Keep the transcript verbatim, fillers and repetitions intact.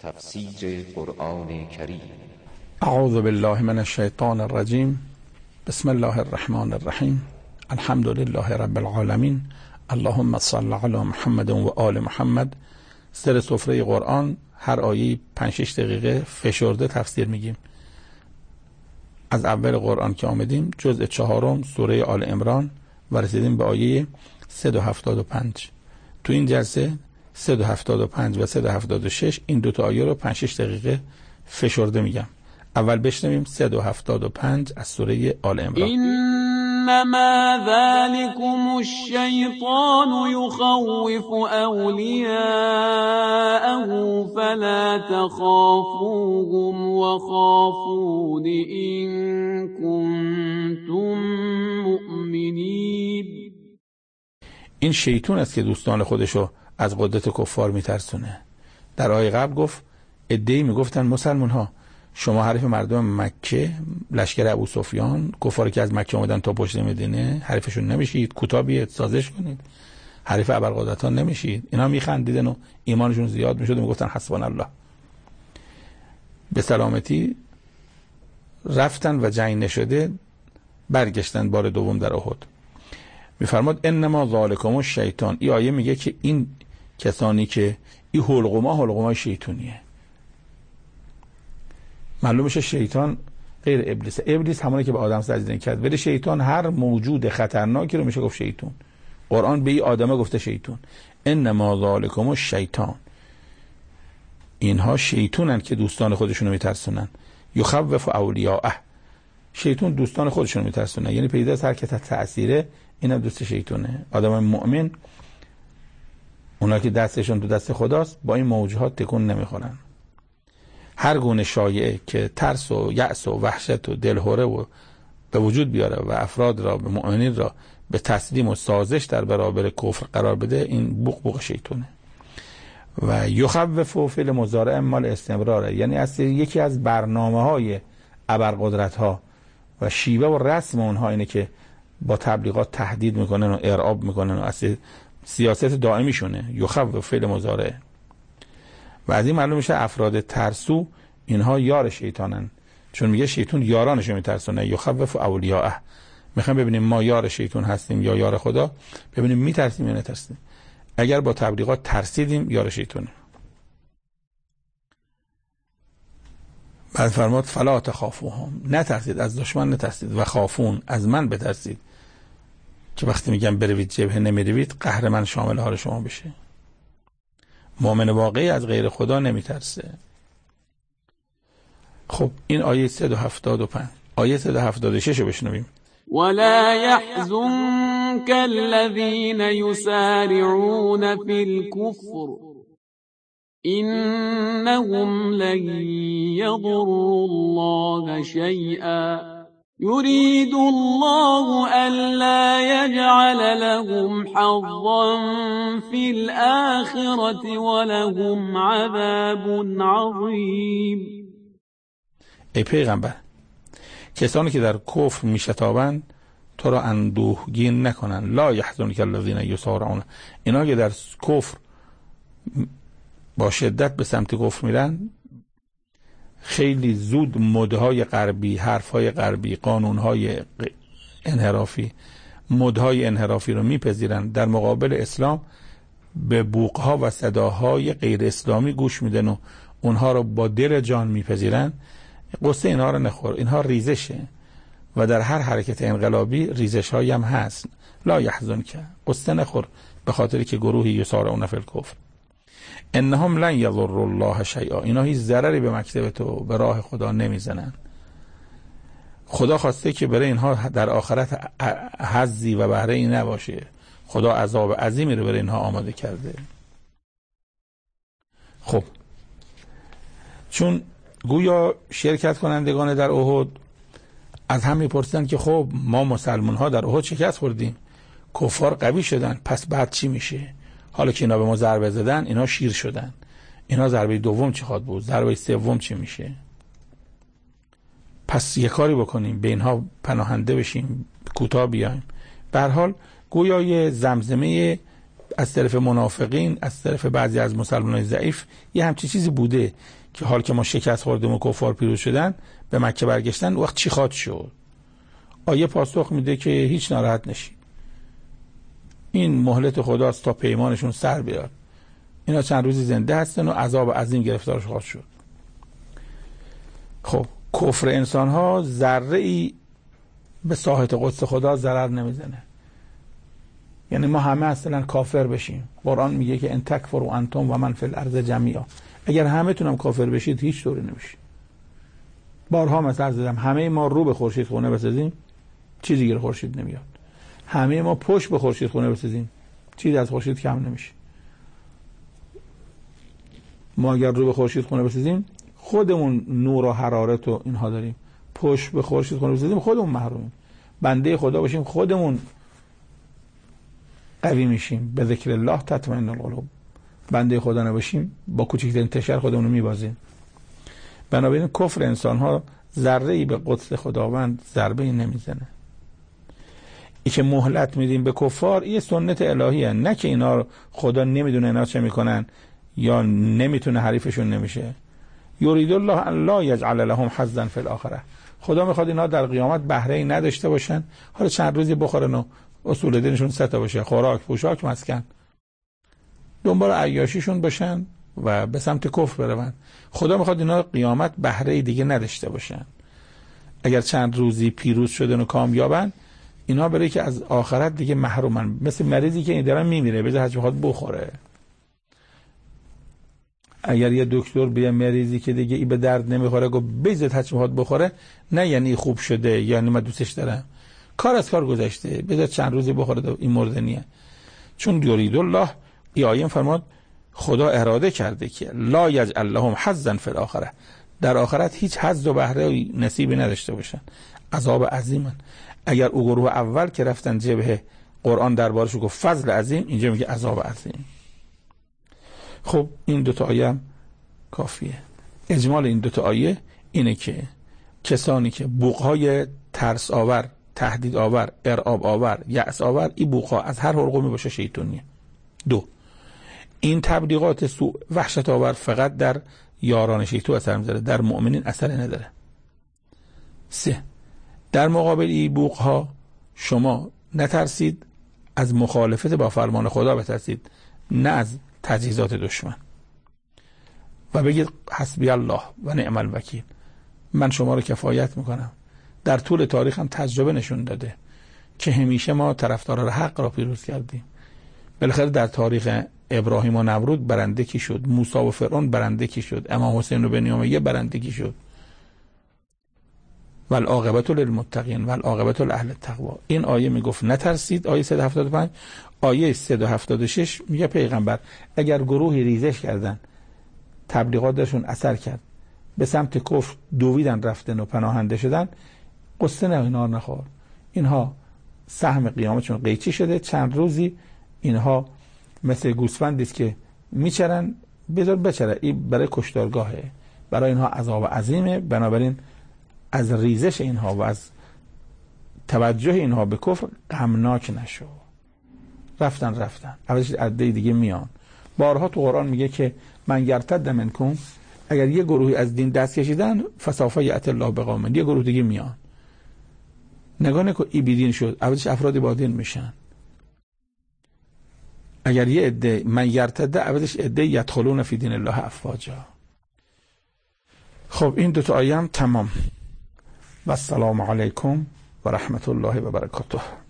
تفسیر قرآن کریم. اعوذ بالله من الشیطان الرجیم. بسم الله الرحمن الرحیم. الحمد لله رب العالمین. اللهم صل علی محمد و آل محمد. سر سفره قرآن هر آیه پنج شش دقیقه فشرده تفسیر میگیم. از اول قرآن که آمدیم جزء چهارم سوره آل عمران و رسیدیم به آیه صد و هفتاد و پنج. تو این جلسه صد و هفتاد و پنج و صد و هفتاد و شش این دو تا آیه رو پنج شش دقیقه فشرده میگم. اول بشنویم صد و هفتاد و پنج از سوره آل عمران. انما ذلكم الشیطان یخوف اولیاءه فلا تخافوهم وخافون ان کنتم مؤمنین. این شیطان است که دوستان خودشو از قدرت کفار میترسونه. در آیه قبل گفت عده‌ای میگفتن مسلمان ها شما حریف مردم مکه، لشکر ابو سفیان، کفاری که از مکه اومدن تا پشت مدینه، حریفشون نمیشید، کوتاه بیاید سازش کنید، حریف ابوالقاسم نمیشید. اینا میخندیدن و ایمانشون زیاد میشد و میگفتن حسبنا الله. به سلامتی رفتن و جنگ نشده برگشتن بار دوم در احد. میفرماد انما ذالکم الشیطان. این آیه میگه که این کسانی که این حلقوما حلقومای شیطانیه. معلوم میشه شیطان غیر ابلیس. ابلیس همونه که به آدم سجده کرد، ولی شیطان هر موجود خطرناکی رو میشه گفت شیطان. قرآن به این آدمه گفته شیطان. انما ذالکم الشیطان. اینها شیطانن که دوستان خودشونو میترسونن. یخوف اولیاءه. شیطان دوستان خودشونو میترسونه، یعنی پیدا از هر که تحت تأثیره اینم دوست شیطانه. آدم مؤمن اونا که دستشون تو دست خداست با این موجودات تکون نمیخورن. هر گونه شایعه که ترس و یأس و وحشت و دلهره و به وجود بیاره و افراد را به مؤمنین را به تسلیم و سازش در برابر کفر قرار بده، این بوق بوق شیطانه. و یخوف فعل مضارع مال استمراره، یعنی اصلا یکی از برنامه‌های ابرقدرت‌ها و شیوه و رسم اونها اینه که با تبلیغات تهدید میکنن و ارعاب میکنن و اصلا سیاست دائمیشونه. یخوف فعل مضارع. و از این معلوم میشه افراد ترسو اینها یار شیطانن، چون میگه شیطان یارانشو میترسونه. یخوف اولیاءه. میخوام ببینیم ما یار شیطان هستیم یا یار خدا، ببینیم میترسیم یا نترسیم. اگر با تبلیغات ترسیدیم یار شیطانه. بعد فرمود فلا تخافوهم. نترسید از دشمن، نترسید و خافون از من بترسید که وقتی میگم بروید جبهه نمیروید قهر من شامل حال شما بشه. مؤمن واقعی از غیر خدا نمیترسه. خب این آیه صد و هفتاد و پنج. آیه صد و هفتاد و شش رو بشنویم. ولا يحزنك الذين يسارعون في الكفر إنهم لن يضروا الله شيئا يريد الله ألا يجعل لهم حظا في الآخرة ولهم عذاب عظيم. ای پیغمبر، کسانی که در کفر میشتابند تو را اندوهگین نکنن. لا یحزنک الذین یسارعون. اینا که در کفر با شدت به سمت کفر میرن خیلی زود مدهای غربی، حرفهای غربی، قانونهای انحرافی، مدهای انحرافی رو میپذیرن. در مقابل اسلام به بوقها و صداهای غیر اسلامی گوش میدن و اونها رو با دل جان میپذیرن. قصه اینها رو نخور، اینها ریزشه و در هر حرکت انقلابی ریزش هایی هم هست. لا یحزنک. قصه نخور به خاطری که گروهی یسارعون فی الکفر. انهم لن یضر الله شیئا. اینا هیچ ضرری به مکتب تو به راه خدا نمیزنن. خدا خواسته که برای اینها در آخرت حظی و بهره ای نباشه. خدا عذاب عظیمی رو برای اینها آماده کرده. خب چون گویا شرکت کنندگان در احد از هم میپرسیدن که خب ما مسلمان ها در احد شکست خوردیم، کفار قوی شدن، پس بعد چی میشه؟ حالا که اینا به ما ضربه زدن، اینا شیر شدن، اینا ضربه دوم چی خواهد بود؟ ضربه سوم چی میشه؟ پس یه کاری بکنیم، به اینها پناهنده بشیم، کوتاه بیایم. به هر حال گویا یه زمزمه از طرف منافقین، از طرف بعضی از مسلمانان ضعیف یه همچی چیزی بوده که حال که ما شکست خوردیم و کفار پیروز شدن به مکه برگشتن، وقت چی خواد شد؟ آیه پاسخ میده که هیچ ناراحت نشید، این مهلت خداست تا پیمانشون سر بیاد، اینا چند روزی زنده هستن و عذاب عظیم گرفتارش خواهد شد. خب کفر انسان ها ذره ای به ساحت قدس خدا ضرر نمیزنه. یعنی ما همه اصلا کافر بشیم، قرآن میگه که ان تکفروا انتم و من فی الارض جمیعا، اگر همه تونم کافر بشید هیچ طوری نمیشه. بارها مثلا زدم همه ما رو به خورشید خونه بسازیم چیزی دیگه خورشید نمیاد، همه ما پشت به خورشید خونه بسازیم چیزی از خورشید کم نمیشه. ما اگر رو به خورشید خونه بسازیم خودمون نور و حرارت و اینها داریم، پشت به خورشید خونه بسازیم خودمون محرومیم. بنده خدا باشیم خودمون قوی میشیم، به ذکر الله تطمئن القلوب. بنده خدا نباشیم با کوچکترین تشر خودمون رو میبازیم. بنابراین کفر انسان ها ذره ای به قدس خداوند ضربه ای نمیزنه. ای که مهلت میدیم به کفار این سنت الهیه، نه که اینا خدا نمیدونه اینا چه میکنن یا نمیتونه حریفشون نمیشه. یرید الله ان لا یجعل لهم حظا فی الاخره، خدا میخواد اینا در قیامت بهره ای نداشته باشن، حالا چند روزی بخورن و اصول دینشون سه تا باشه، خوراک، پوشاک، مسکن، دنبال عیاشیشون باشن و به سمت کفر برون. خدا میخواد اینا قیامت بهره ای دیگه نداشته باشن. اگر چند روزی پیروز شدن و کامیابن، اینا برای که از آخرت دیگه محرومن، مثل مریضی که این دارن میمیره بذار هرچی بخواد بخوره. اگر یه دکتر به مریضی که دیگه ای به درد نمیخوره گفت بذار هرچی بخواد بخوره، نه یعنی خوب شده، یعنی من دوستش دارم، کار از کار گذشته، بذار چند روزی بخوره این مردنیه. چون یرید الله، ای آیه فرمود خدا اراده کرده که لا یجعل لهم حظا فی الاخره، در آخرت هیچ حظ و بهره و نصیبی نداشته باشن، عذاب عظیمن. اگر او گروه اول که رفتن جبهه قرآن دربارش گفت فضل عظیم، اینجا میگه عذاب عظیم. خب این دو تا آیه هم کافیه. اجمال این دو تا آیه اینه که کسانی که بوقهای ترس آور، تهدید آور، ارعاب آور، یأس آور، این بوقها از هر حلقومی باشه شیطانیه. دو، این تبلیغات سوء وحشت آور فقط در یاران شیطان اثر میذاره، در مؤمنین اثر نداره. سه، در مقابل این بوقها شما نترسید از مخالفت با فرمان خدا، بترسید نه از تجهیزات دشمن، و بگید حسبی الله و نعم الوکیل، من شما رو کفایت میکنم. در طول تاریخ هم تجربه نشون داده که همیشه ما طرفداران حق را پیروز کردیم. بالاخره در تاریخ ابراهیم و نمرود برنده کی شد؟ موسی و فرعون برنده کی شد؟ امام حسین و بنی امیه برنده کی شد؟ والعاقبت للمتقین والعاقبت لاهل التقوا. این آیه میگفت نترسید، آیه صد و هفتاد و پنج. آیه صد و هفتاد و شش میگه پیغمبر اگر گروهی ریزش کردن، تبلیغاتشون اثر کرد، به سمت کفر دویدن رفتن و پناهنده شدن، قصه نه اینا نخور، اینها سهم قیامتشون قیچی شده، چند روزی اینها مثل گوسفندی است که میچرن، بذار بچره، این برای کشتارگاهه، برای اینها عذاب عظیمه. بنابراین از ریزش اینها و از توجه اینها به کفر غمناک نشو. رفتن رفتن اولش عده دیگه میان. بارها تو قرآن میگه که من یرتد منکم، اگر یه گروهی از دین دست کشیدن فسوف یأتی الله بقوم، یه گروه دیگه میان. نگاه نکن ای بیدین شد، اولش افراد با دین میشن. اگر یه عده من یرتد، اولش عده یدخلون فی دین الله افواجا. خب این دو تا آیه هم تمام. و السلام علیکم و رحمت الله و برکاته.